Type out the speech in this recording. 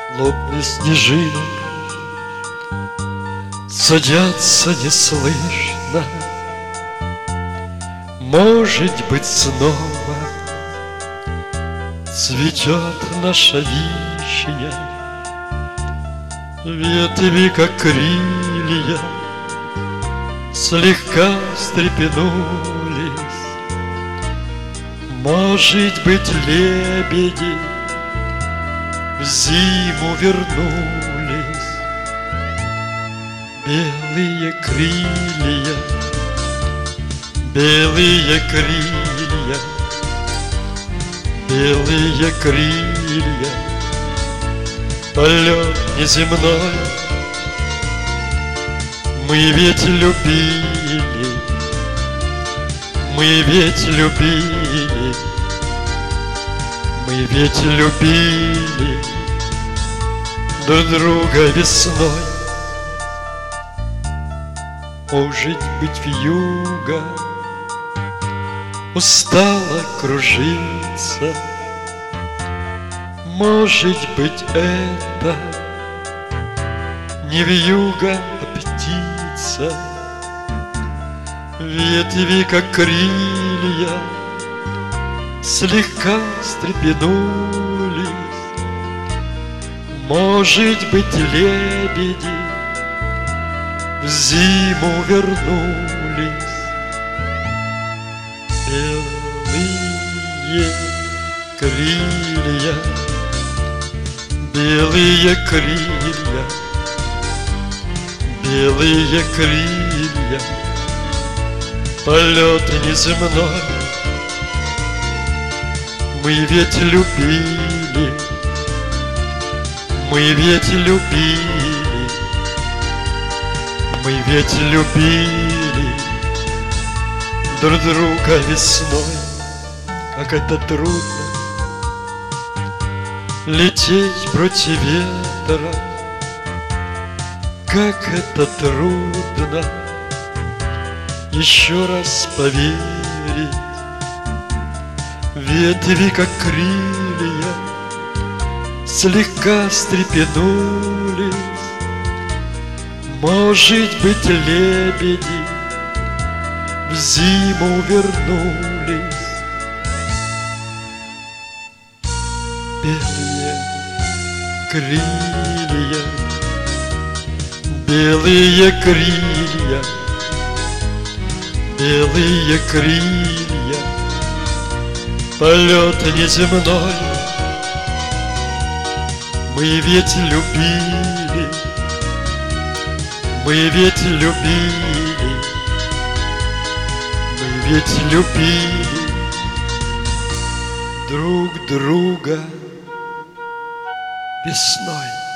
лопны снежинок, садятся неслышно. Может быть, снова цветет наша вишня, ветви, как крылья, слегка встрепенулись. Может быть, лебеди в зиму вернулись. Белые крылья, белые крылья, белые крылья, полет неземной. Мы ведь любили, мы ведь любили, мы ведь любили друг друга весной. Может быть, вьюга устала кружиться, может быть, это не вьюга, а птица. Ветви, как крылья, слегка встрепенулись. Может быть, лебеди в зиму вернулись. Белые крылья, белые крылья, белые крылья, полет неземной. Мы ведь любили, мы ведь любили, мы ведь любили друг друга весной. Как это трудно лететь против ветра, как это трудно еще раз поверить. Ветви, как крылья, слегка встрепенулись. Может быть, лебеди в зиму вернулись. Белые крылья, белые крылья, белые крылья, полет неземной. Мы ведь любили, мы ведь любили, мы ведь любили друг друга весной.